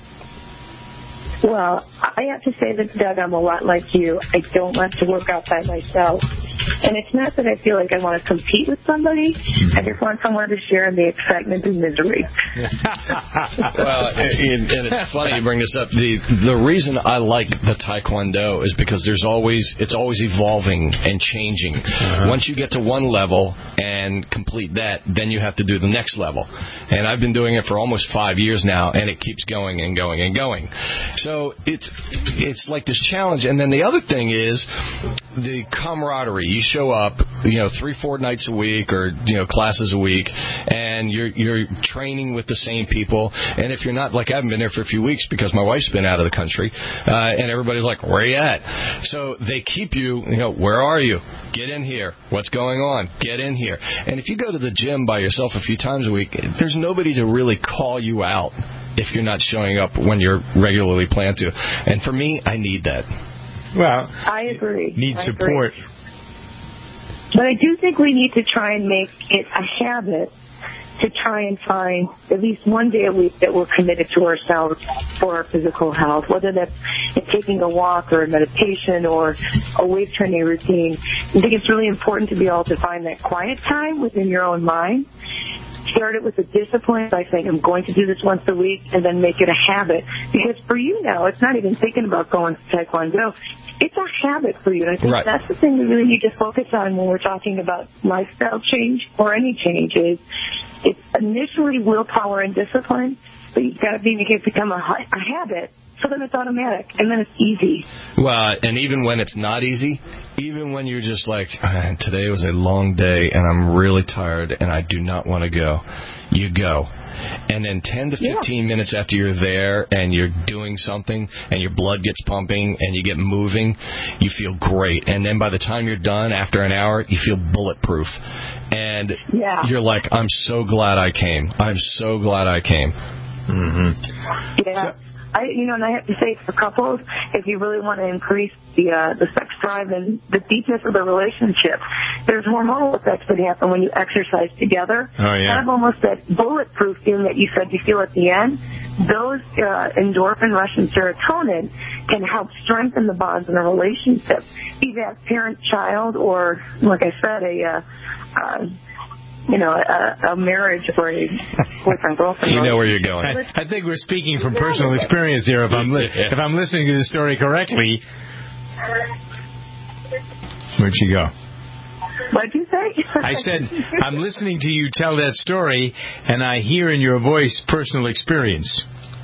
Well, I have to say that, Doug, I'm a lot like you. I don't like to work out by myself. And it's not that I feel like I want to compete with somebody. I just want someone to share in the excitement and misery. Well, and, and it's funny you bring this up. The the reason I like the Taekwondo is because there's always it's always evolving and changing. Uh-huh. Once you get to one level and complete that, then you have to do the next level. And I've been doing it for almost five years now, and it keeps going and going and going. So it's it's like this challenge. And then the other thing is the camaraderie. You show up, you know, three, four nights a week, or you know, classes a week, and you're you're training with the same people. And if you're not, like I haven't been there for a few weeks because my wife's been out of the country, uh, and everybody's like, "Where are you at?" So they keep you, you know, where are you? Get in here. What's going on? Get in here. And if you go to the gym by yourself a few times a week, there's nobody to really call you out if you're not showing up when you're regularly planned to. And for me, I need that. Well, I agree. Need I support. Agree. But I do think we need to try and make it a habit to try and find at least one day a week that we're committed to ourselves for our physical health, whether that's taking a walk or a meditation or a weight training routine. I think it's really important to be able to find that quiet time within your own mind. Start it with a discipline by saying, I'm going to do this once a week, and then make it a habit. Because for you now, it's not even thinking about going to Taekwondo. It's a habit for you. And I think right. that's the thing we really need to focus on when we're talking about lifestyle change or any change is it's initially willpower and discipline, but you've got to be, make it become a, a habit. So then it's automatic, and then it's easy. Well, and even when it's not easy, even when you're just like, today was a long day, and I'm really tired, and I do not want to go, you go. And then ten to fifteen yeah. minutes after you're there and you're doing something and your blood gets pumping and you get moving, you feel great. And then by the time you're done, after an hour, you feel bulletproof. And yeah. you're like, I'm so glad I came. I'm so glad I came. Mm-hmm. Yeah. So, I, you know, and I have to say for couples, if you really want to increase the uh, the sex drive and the deepness of the relationship, there's hormonal effects that happen when you exercise together. Oh, yeah. Kind of almost that bulletproof feeling that you said you feel at the end. Those uh, endorphin rush and serotonin can help strengthen the bonds in a relationship, be that parent-child or, like I said, a uh, uh, you know, a, a marriage or a boyfriend-girlfriend. You know where you're going. I, I think we're speaking from personal experience here. If I'm li- if I'm listening to the story correctly, where'd she go? What did you say? I said I'm listening to you tell that story, and I hear in your voice personal experience.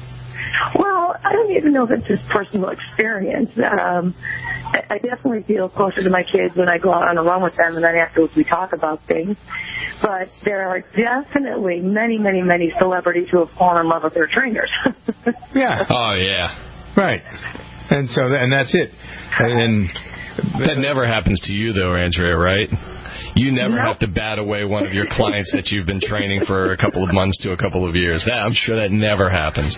Well, I don't even know if it's just personal experience. Um, I, I definitely feel closer to my kids when I go out on a run with them, and then afterwards we talk about things. But there are definitely many, many, many celebrities who have fallen in love with their trainers. Yeah. Oh, yeah. Right. And so, and that's it. And that never happens to you, though, Andrea, right? You never nope. have to bat away one of your clients that you've been training for a couple of months to a couple of years. That, I'm sure that never happens.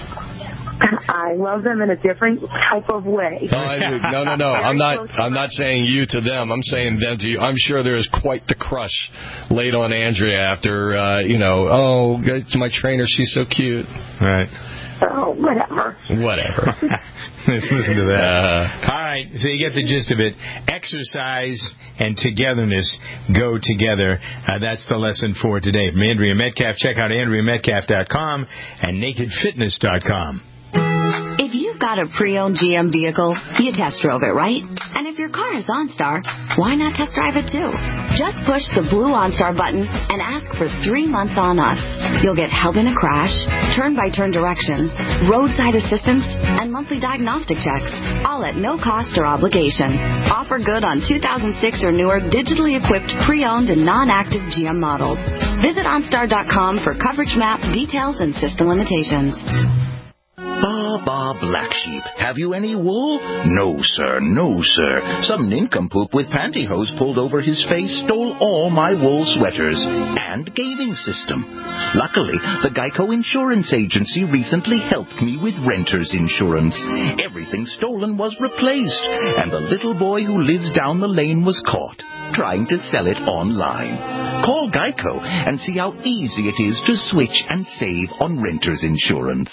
I love them in a different type of way. No, I, no, no, no. I'm not. I'm not saying you to them. I'm saying them to you. I'm sure there's quite the crush laid on Andrea after, uh, you know, oh, my trainer, she's so cute. Right. Oh, whatever. Whatever. Listen to that. Uh, All right, so you get the gist of it. Exercise and togetherness go together. Uh, that's the lesson for today. From Andrea Metcalf, check out andrea metcalf dot com and naked fitness dot com. If you've got a pre-owned G M vehicle, you test drove it, right? And if your car is OnStar, why not test drive it too? Just push the blue OnStar button and ask for three months on us. You'll get help in a crash, turn-by-turn directions, roadside assistance, and monthly diagnostic checks, all at no cost or obligation. Offer good on two thousand six or newer digitally equipped pre-owned and non-active G M models. Visit OnStar dot com for coverage map, details, and system limitations. Bah, bah, black sheep. Have you any wool? No, sir, no, sir. Some nincompoop with pantyhose pulled over his face stole all my wool sweaters and gaming system. Luckily, the Geico Insurance Agency recently helped me with renter's insurance. Everything stolen was replaced, and the little boy who lives down the lane was caught trying to sell it online. Call Geico and see how easy it is to switch and save on renter's insurance.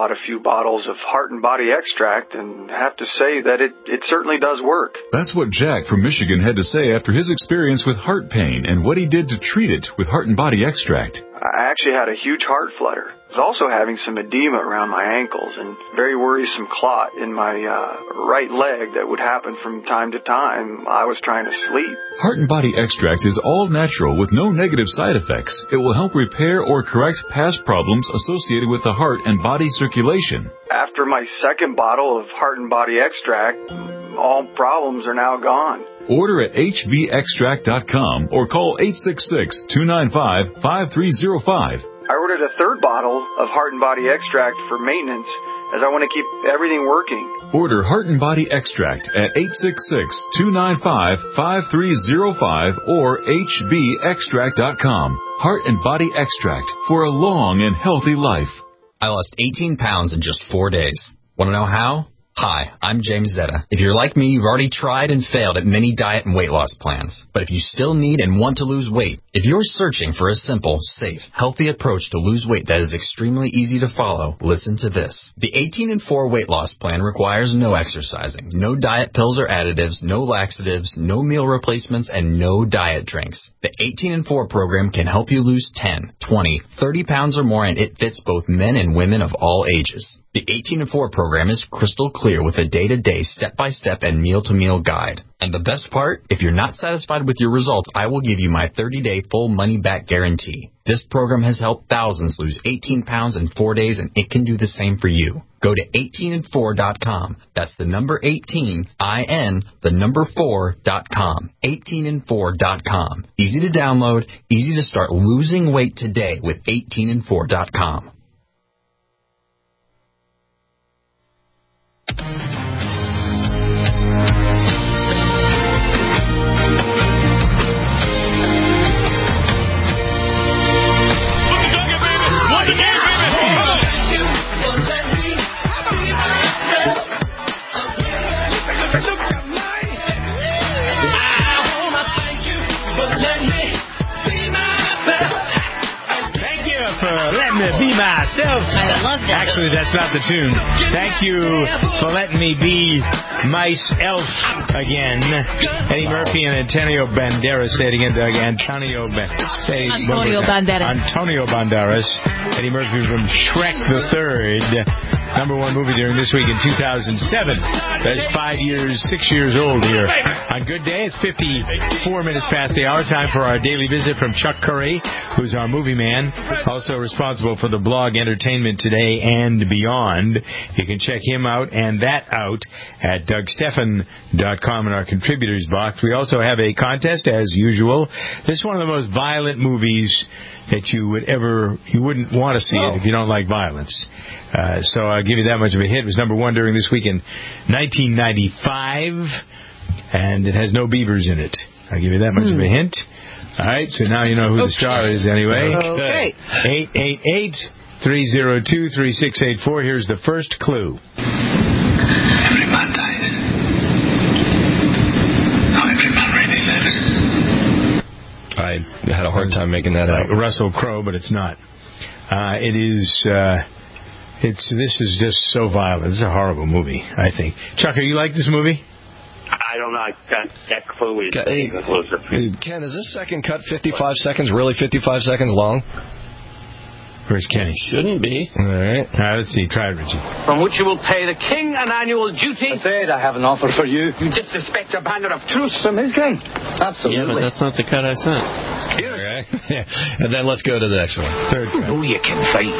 bought a few bottles of Heart and Body Extract and have to say that it, it certainly does work. That's what Jack from Michigan had to say after his experience with heart pain and what he did to treat it with Heart and Body Extract. I actually had a huge heart flutter. I was also having some edema around my ankles and very worrisome clot in my uh, right leg that would happen from time to time. I was trying to sleep. Heart and Body Extract is all natural with no negative side effects. It will help repair or correct past problems associated with the heart and body circulation. After my second bottle of Heart and Body Extract, all problems are now gone. Order at H B extract dot com or call eight six six, two nine five, five three zero five. I ordered a third bottle of Heart and Body Extract for maintenance as I want to keep everything working. Order Heart and Body Extract at eight six six, two nine five, five three zero five or H B extract dot com. Heart and Body Extract for a long and healthy life. I lost eighteen pounds in just four days. Want to know how? Hi, I'm James Zetta. If you're like me, you've already tried and failed at many diet and weight loss plans. But if you still need and want to lose weight, if you're searching for a simple, safe, healthy approach to lose weight that is extremely easy to follow, listen to this. The eighteen and four weight loss plan requires no exercising, no diet pills or additives, no laxatives, no meal replacements, and no diet drinks. The eighteen and four program can help you lose ten, twenty, thirty pounds or more, and it fits both men and women of all ages. The eighteen and four program is crystal clear with a day-to-day, step-by-step, and meal-to-meal guide. And the best part, if you're not satisfied with your results, I will give you my thirty-day full money-back guarantee. This program has helped thousands lose eighteen pounds in four days, and it can do the same for you. Go to eighteen and four dot com. That's the number eighteen, I N, the number four dot com. eighteen and four dot com. Easy to download, easy to start losing weight today with eighteen and four dot com. Let me be myself. I love that. Actually, that's not the tune. Thank you for letting me be myself again. Eddie Murphy and Antonio Banderas. Say it again, Doug. Antonio Banderas. Antonio Banderas. Antonio Banderas. Eddie Murphy from Shrek the Third. Number one movie during this week in two thousand seven. That's five years, six years old here. On Good Day, it's fifty-four minutes past the hour. Time for our daily visit from Chuck Curry, who's our movie man, also responsible for the blog Entertainment Today and Beyond. You can check him out and that out at Doug Stephan dot com in our contributors box. We also have a contest, as usual. This is one of the most violent movies that you would ever, you wouldn't want to see it if you don't like violence. Uh, so I'll give you that much of a hint. It was number one during this week in nineteen ninety-five, and it has no beavers in it. I'll give you that much hmm. of a hint. All right, so now you know who okay. the star is anyway. Okay. eight eight eight, three oh two, three six eight four. Here's the first clue. Every man dies. Not every man really lives. I had a hard time making that like out. Russell Crowe, but it's not. Uh, it is... Uh, It's this is just so violent. It's a horrible movie, I think. Chuck, you like this movie? I don't know. That, that clue is Ken, closer. Ken, is this second cut fifty-five seconds really fifty-five seconds long? Where's Kenny? Shouldn't be. All right. All right, let's see. Try it, Richie. From which you will pay the king an annual duty. I said I have an offer for you. You disrespect your banner of truce from his king. Absolutely. Yeah, but that's not the cut I sent. Okay. Yeah. And then let's go to the next one. Third cut. Oh, you can fight.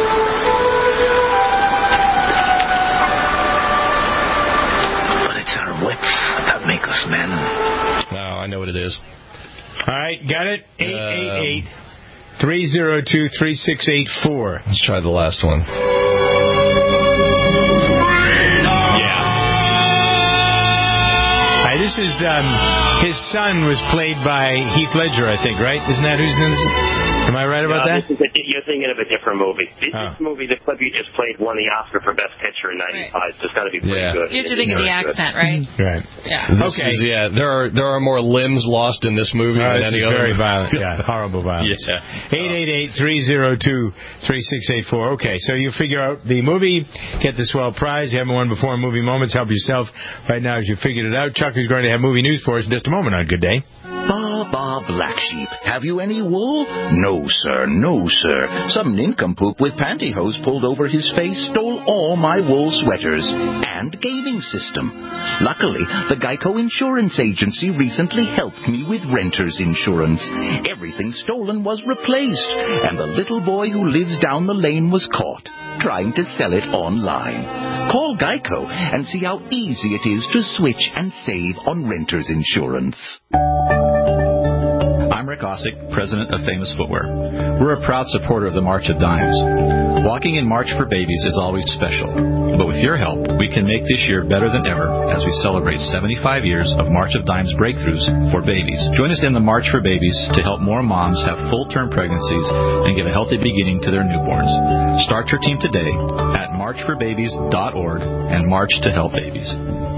That make us men. No, I know what it is. All right, got it? eight eight eight, three oh two, three six eight four. Let's try the last one. Yeah. All right, this is, um, his son was played by Heath Ledger, I think, right? Isn't that who's in this? Am I right about no, that? This is a, you're thinking of a different movie. This, Oh. this movie, the clip you just played, won the Oscar for Best Picture in ninety-five, so it's got to be pretty Yeah. good. You have to think of the accent, right? Right. Yeah. This Okay. is- yeah, there are there are more limbs lost in this movie Oh, than this any is other. very violent. Yeah, horrible violence. Yeah. eight eight eight, three oh two, three six eight four. Okay, so you figure out the movie, get the swell prize. You haven't won before in Movie Moments. Help yourself right now as you figured it out. Chuck is going to have movie news for us in just a moment on Good Day. Bah, bah, black sheep. Have you any wool? No, sir, no, sir. Some nincompoop with pantyhose pulled over his face stole all my wool sweaters and gaming system. Luckily, the Geico Insurance Agency recently helped me with renter's insurance. Everything stolen was replaced, and the little boy who lives down the lane was caught trying to sell it online. Call Geico and see how easy it is to switch and save on renter's insurance. I'm Rick Ossick, president of Famous Footwear. We're a proud supporter of the March of Dimes. Walking in March for Babies is always special, but with your help, we can make this year better than ever as we celebrate seventy-five years of March of Dimes breakthroughs for babies. Join us in the March for Babies to help more moms have full-term pregnancies and give a healthy beginning to their newborns. Start your team today at march for babies dot org and march to help babies.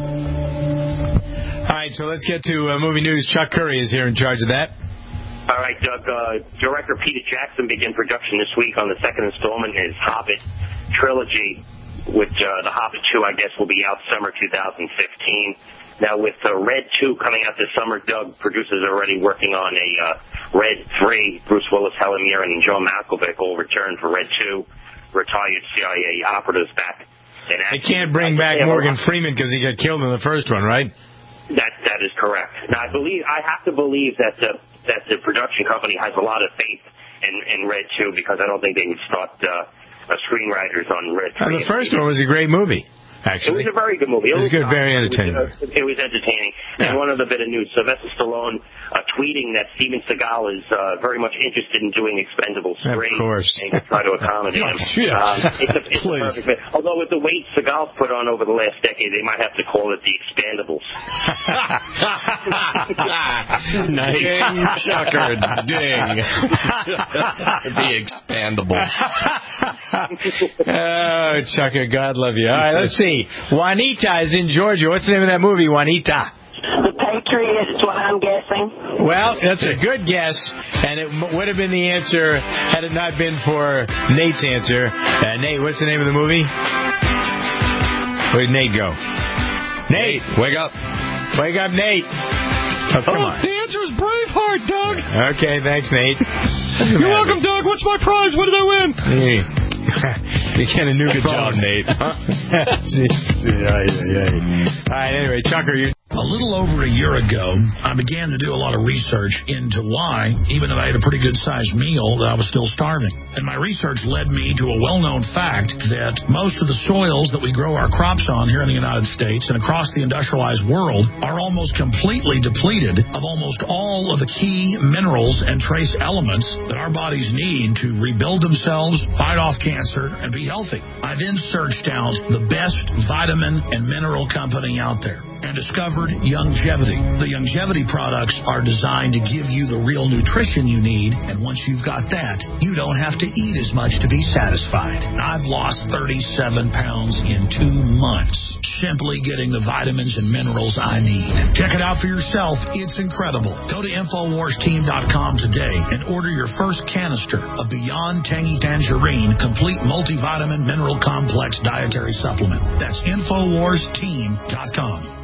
All right, so let's get to uh, movie news. Chuck Curry is here in charge of that. All right, Doug. Uh, director Peter Jackson began production this week on the second installment in his Hobbit trilogy, which uh, The Hobbit two, I guess, will be out summer two thousand fifteen. Now, with uh, Red two coming out this summer, Doug, producers are already working on a uh, Red three. Bruce Willis, Helen Mirren, and John Malkovich will return for Red two. Retired C I A operatives back. They can't bring back Morgan Freeman because he got killed in the first one, right? That that is correct. Now, I believe I have to believe that the that the production company has a lot of faith in, in Red two because I don't think they would start uh, uh, screenwriters on Red Uh, three. the first one was a great movie, actually. It was a very good movie. It was good, very entertaining. It was, uh, it was entertaining. And one other bit of news: Sylvester Stallone uh, tweeting that Steven Seagal is uh, very much interested in doing Expendables three. Of course. And to try to accommodate him. Yeah. Um, it's a, it's a perfect fit. Although with the weight Seagal's put on over the last decade, they might have to call it the Expendables. Nice. Ding, Chucker, ding. The Expandables. Oh, Chucker, God love you. All right, let's see. Juanita is in Georgia. What's the name of that movie, Juanita? The Patriot is what I'm guessing. Well, that's a good guess, and it m- would have been the answer had it not been for Nate's answer. Uh, Nate, what's the name of the movie? Where'd Nate go? Nate, wake up. Wake up, Nate. Oh, come oh, on. The answer is Braveheart, Doug. Okay, thanks, Nate. You're welcome, Doug. What's my prize? What did I win? Hey. You get a new Good phone. job, Nate. yeah, yeah, yeah. All right, anyway, Chucker, you... A little over a year ago, I began to do a lot of research into why, even though I had a pretty good-sized meal, that I was still starving. And my research led me to a well-known fact that most of the soils that we grow our crops on here in the United States and across the industrialized world are almost completely depleted of almost all of the key minerals and trace elements that our bodies need to rebuild themselves, fight off cancer, and be healthy. I then searched out the best vitamin and mineral company out there and discovered Youngevity. The Youngevity products are designed to give you the real nutrition you need, and once you've got that, you don't have to eat as much to be satisfied. I've lost thirty-seven pounds in two months, simply getting the vitamins and minerals I need. Check it out for yourself. It's incredible. Go to Infowars Team dot com today and order your first canister of Beyond Tangy Tangerine Complete Multivitamin Mineral Complex Dietary Supplement. That's Infowars Team dot com.